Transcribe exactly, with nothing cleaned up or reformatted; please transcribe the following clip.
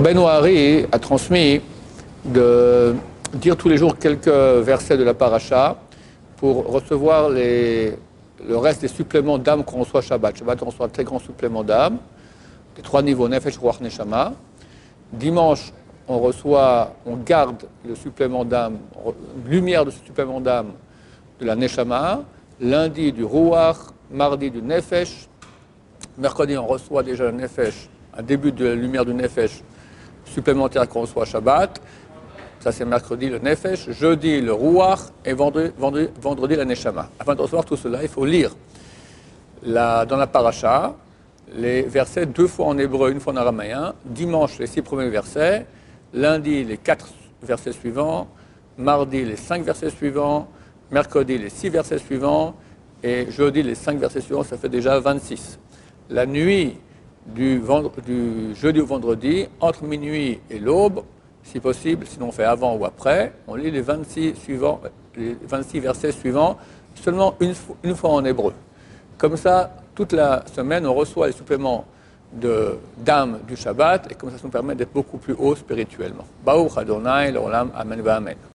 Ben Ohari a transmis de dire tous les jours quelques versets de la paracha pour recevoir les, le reste des suppléments d'âme qu'on reçoit Shabbat. Shabbat, on reçoit un très grand supplément d'âme, des trois niveaux, Nefesh, Ruach, Neshama. Dimanche, on reçoit, on garde le supplément d'âme, lumière de ce supplément d'âme de la Neshama. Lundi, du Ruach, mardi, du Nefesh. Mercredi, on reçoit déjà le Nefesh, un début de la lumière du Nefesh supplémentaire qu'on reçoit Shabbat. Ça, c'est mercredi, le Nefesh. Jeudi, le Ruach. Et vendredi, vendredi, vendredi, la Neshama. Afin de recevoir tout cela, il faut lire la, dans la paracha les versets deux fois en hébreu, une fois en araméen. Dimanche, les six premiers versets. Lundi, les quatre versets suivants. Mardi, les cinq versets suivants. Mercredi, les six versets suivants. Et jeudi, les cinq versets suivants. Ça fait déjà vingt-six. La nuit du, vendre, du jeudi au vendredi, entre minuit et l'aube, si possible, sinon on fait avant ou après, on lit les vingt-six, suivants, les vingt-six versets suivants, seulement une, une fois en hébreu. Comme ça, toute la semaine, on reçoit les suppléments de, d'âme du Shabbat, et comme ça, ça nous permet d'être beaucoup plus haut spirituellement. Baruch Adonai, l'olam, amen va amen.